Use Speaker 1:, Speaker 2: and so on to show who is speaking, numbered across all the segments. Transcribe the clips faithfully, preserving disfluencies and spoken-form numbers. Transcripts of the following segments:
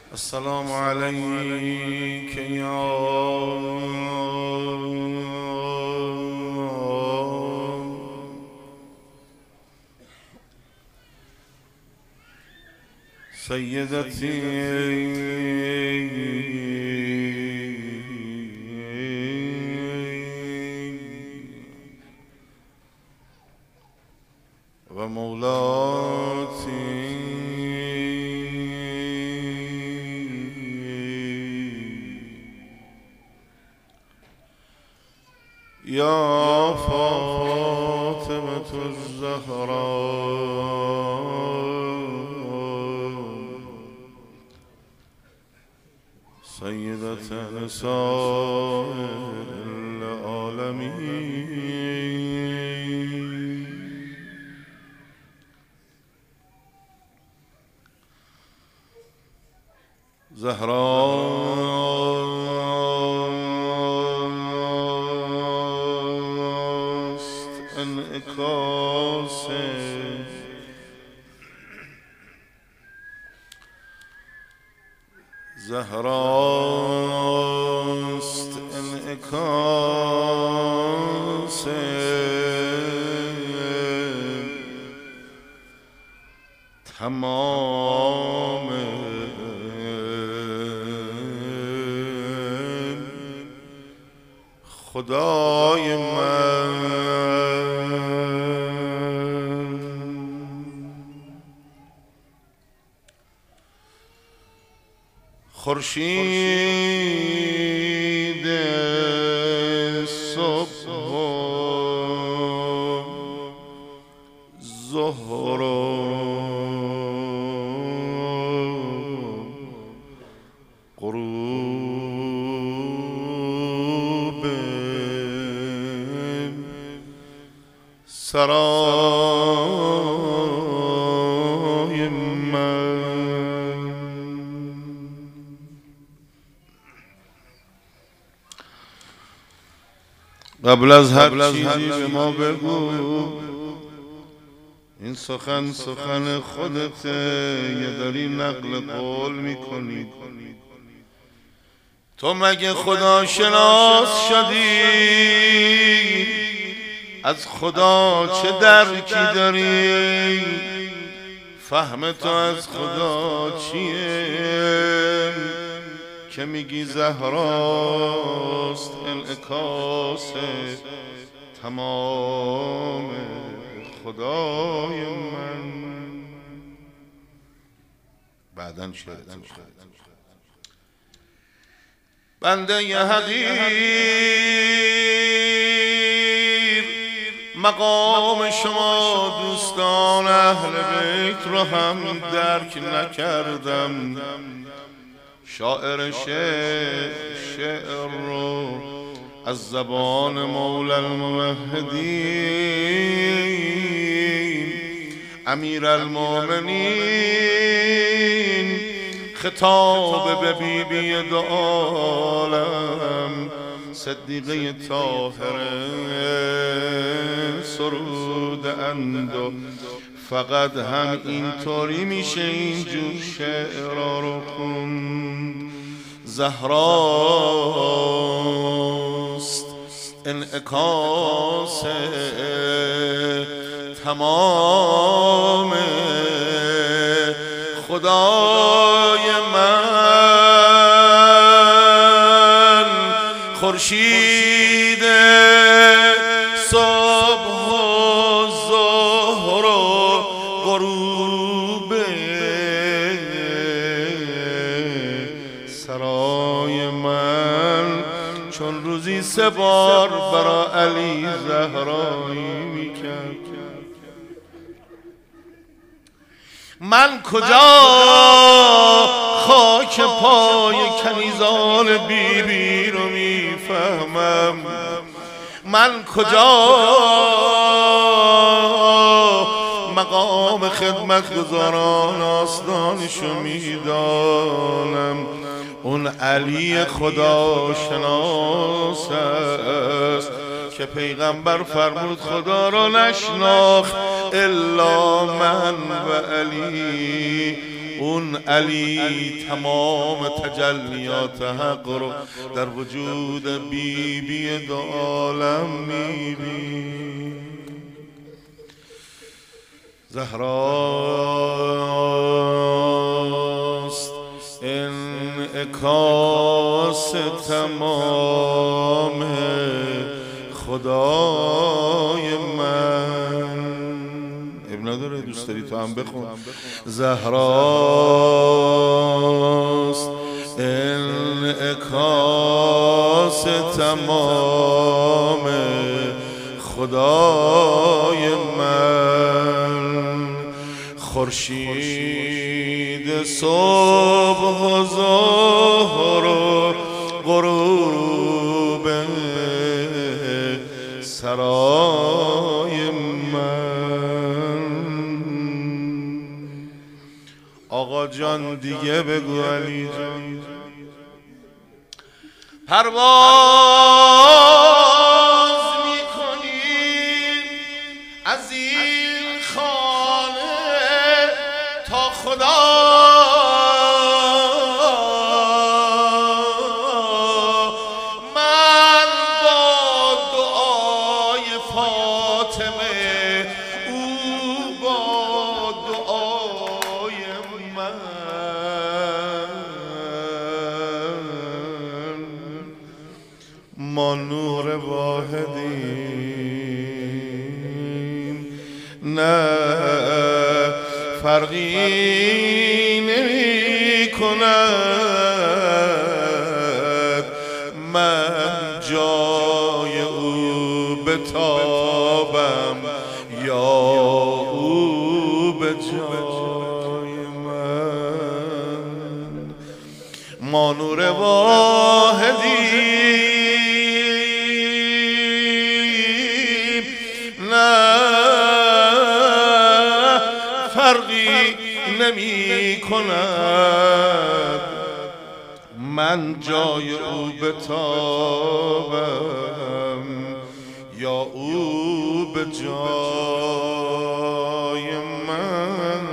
Speaker 1: السلام عليك يا سيدتي ومولاتي يا فاطمة الزهراء سيدة نساء العالمين زهراء انعکاس زهراست انعکاس تمام خدای من خورشید صبح و ظهر و غروب سرای من قبل از هر چیزی به ما بگو این سخن سخن خودته یا داری نقل قول میکنی؟ تو مگه خدا شناس شدی؟ از خدا چه درکی داری؟ فهم تو از خدا چیه که میگی زهراست انعکاس تمام خدای من؟ بعدن شد بنده ی حقیر مقام شما دوستان اهل بیت رو هم درک نکردم. شاعر شعر شعر رو از زبان مولا الموحدین امیر المؤمنین خطاب به بی بی دو عالم صدیقه طاهره سروده اند و فقط هم اینطوری میشه اینجور شعرها رو خوند. زهراست انعکاس تمام خدای من. خورشید صبح و ظهر و غروب سرای من چون روزی سه بار برا علی زهرایی میکرد. من کجا خاک پای کنیزان بی بی رو میفهمم؟ من کجا مقام خدمتگزاران آستانشو میدانم؟ اون علی خدا شناس است که پیغمبر فرمود خدا را نشناخت الا من و علی اون علی تمام تجلیات حق رو در وجود بی بی دو عالم میبینی. زهراست انعکاس تمام خدای من. ابن نداره، دوست داری تو هم بخون. زهراست انعکاس تمام خدای من. خورشید صبح و ظهر و غروب سرای من. آقا جان دیگه بگو علی جان. پرواز میکنیم از این خانه تا خدا من با دعای فاطمه، او با دعای من. ما نور واحدیم، نه فرقی نمی کند. من جای او بتابم یا او به جای من. ما نور واحدیم، نه فرقی نمی کند. من جای او بتابم یا او به جای من.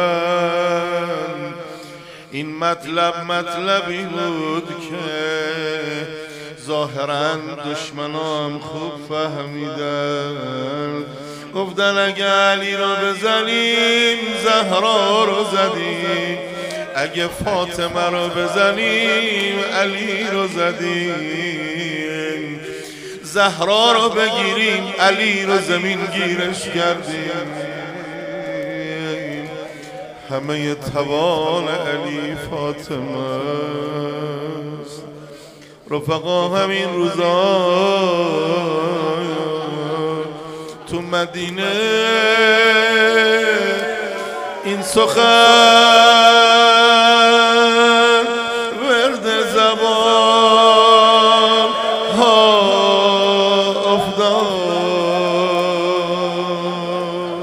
Speaker 1: این مطلب مطلبی بود که ظاهراً دشمنان خوب فهمیدن. گفتن اگه علی رو بزنیم زهرا رو زدیم، اگه فاطمه رو بزنیم علی رو زدیم، زهرا رو بگیریم علی رو زمین گیرش کردیم. همه توان علی فاطمه است. رفقا همین روزا تو مدینه این سخن ورد زبان ها افتاد.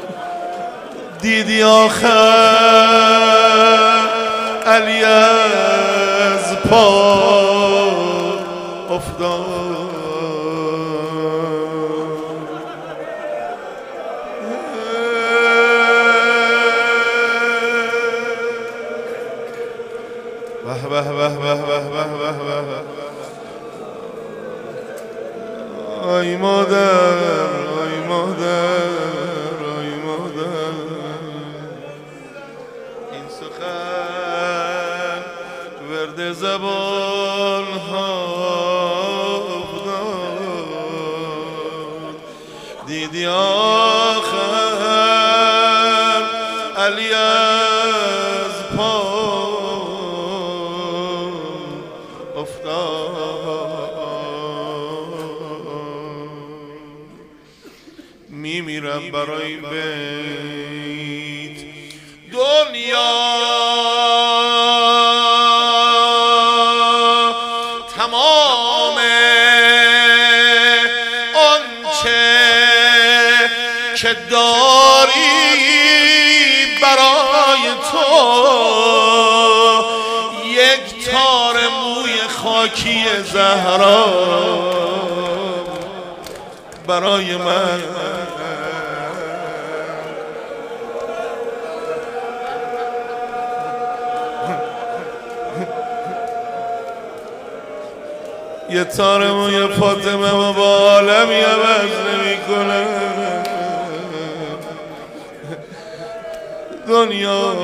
Speaker 1: دیدی آخر علی از پا افتاد. به به به به به به به. آی مادر، آی مادر، آی مادر. این سخن ورد زبان ها افتاد. دیدی آخر علی از پا میمیرم برای بیت دنیا تمام آنچه که داری برای تو، یک تار موی خاکی زهرا برای من. یه تار موی فاطمه و با عالمی عوض نمی کنه. دنیا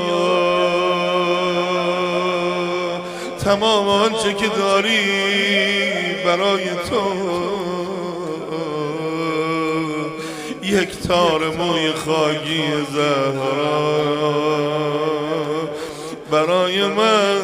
Speaker 1: تمام آنچه که داری برای تو، یک تار موی خاکی زهرا برای من.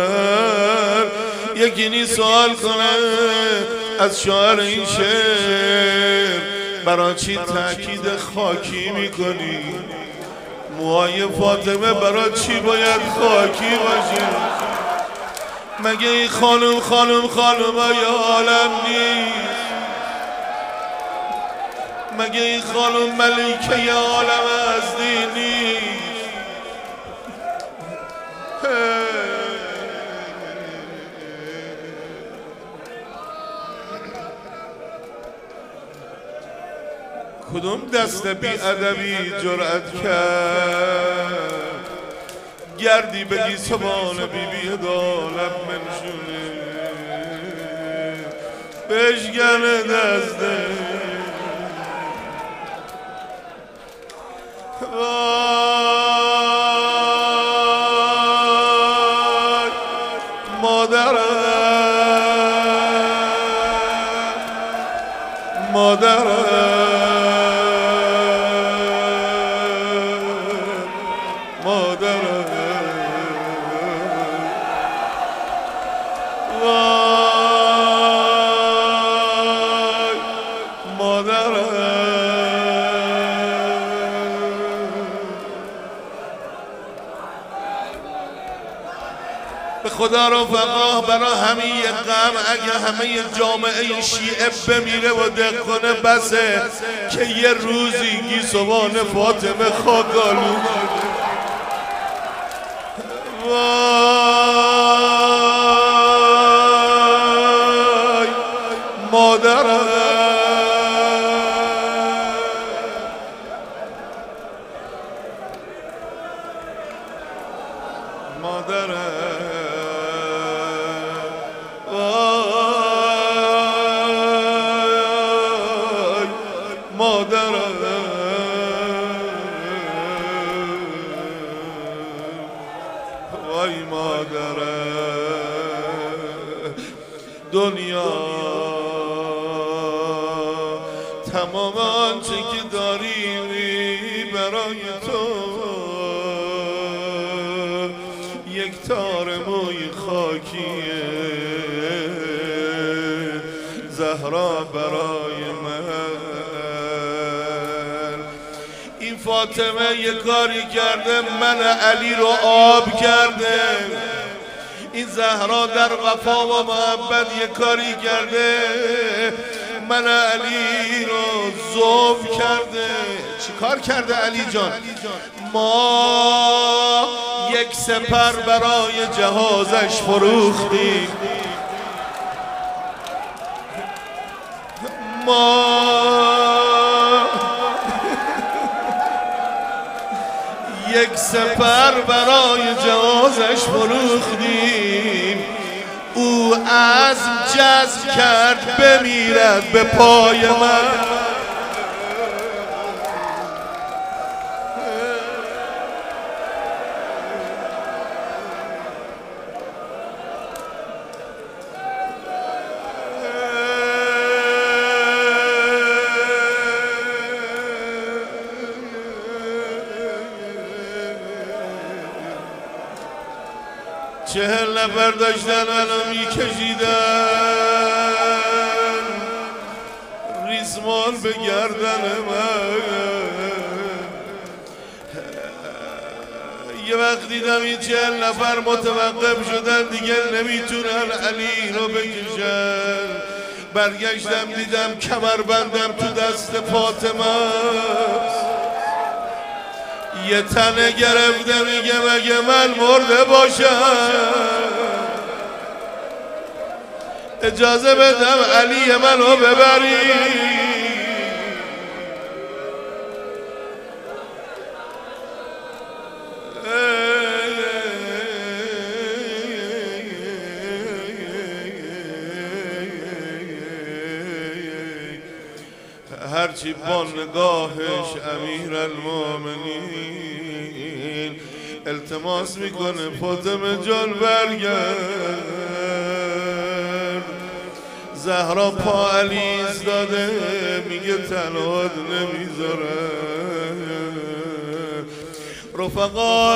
Speaker 1: یکی نی سوال کنه از شاعر این شعر، برای چی تأکید خاکی میکنی؟ موهای فاطمه برای چی باید خاکی باشه؟ مگه این خانم خانم خانم های عالم نیست؟ مگه این خانم ملکه عالم هستی نیست؟ کدوم دست بی ادبی جرأت کرد گردی بگی سبان بی بی دالب منشونه بشگن دسته. وای مادرم مادرم مادرم وای مادرم. به خدا رفقا برا همین یه غم اگه همه جامعه شیعه بمیره و دق کنه بسه که یه روزی گیسوان فاطمه خاکالو. وای مادرم مادرم وای مادرم وای مادرم. دنیا تمام آنچه که داری برای تو، یک تار موی خاکیه زهرا برای من. این فاطمه یه کاری کرده من علی رو آب کرده، این زهرا در وفا و محبت یه کاری کرده من علی رو ذوب کرده. چی کار کرده علی جان؟ ما یک سپر برای جهازش فروختیم، ما یک سپر برای جهازش فروختیم. او عزم جزم کرد بمیرد به پای من. چهل نفر داشتن الان میکشیدن ریسمان به گردن من. یه وقت دیدم این چهل نفر متوقف شدن دیگه نمیتونن علی رو بکشن. برگشتم دیدم کمربندم تو دست فاطمه، یه تنه گرفته میگه مگه من مرده باشم اجازه بدم علی منو ببری. هرچی با نگاهش امیر المومنین التماس میکنه فاطمه جان برگرد. زهرا پا علی ایستاده میگه تنهاد نمیذاره. رفقا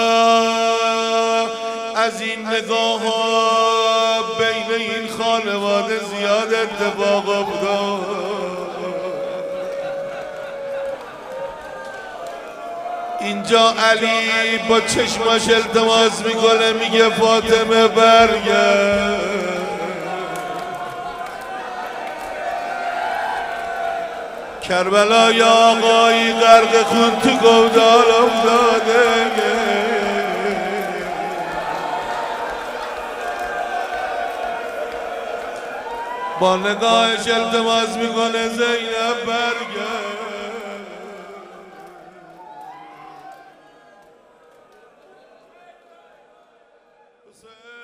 Speaker 1: از این نگاه ها بین این خانواده زیاد اتفاق افتاد. اینجا علی با چشماش التماس میکنه میگه فاطمه برگرد. کربلا یا آقایی غرق خون تو گودال افتاده. با نگاهش التماس میکنه زینب برگرد. حسین